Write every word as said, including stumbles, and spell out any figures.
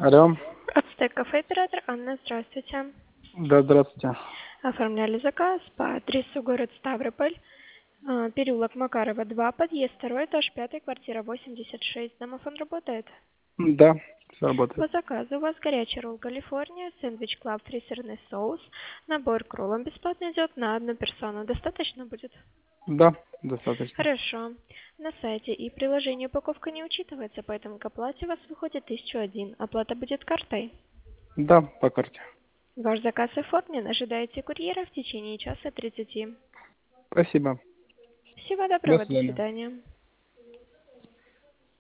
Алло. Ацтек кафе оператор Анна, здравствуйте. Да, здравствуйте. Оформляли заказ по адресу город Ставрополь, э, переулок Макарова, два, подъезд, второй этаж, пятая квартира, восемьдесят шесть. Домофон работает? Да, все работает. По заказу у вас горячий ролл Калифорния, сэндвич Клаб, три сырный соус, набор к роллам бесплатно идет на одну персону. Достаточно будет? Да, достаточно. Хорошо. На сайте и приложении упаковка не учитывается, поэтому к оплате у вас выходит тысяча один. Оплата будет картой. Да, по карте. Ваш заказ оформлен. Ожидаете курьера в течение часа тридцати. Спасибо. Всего До доброго. До свидания. свидания.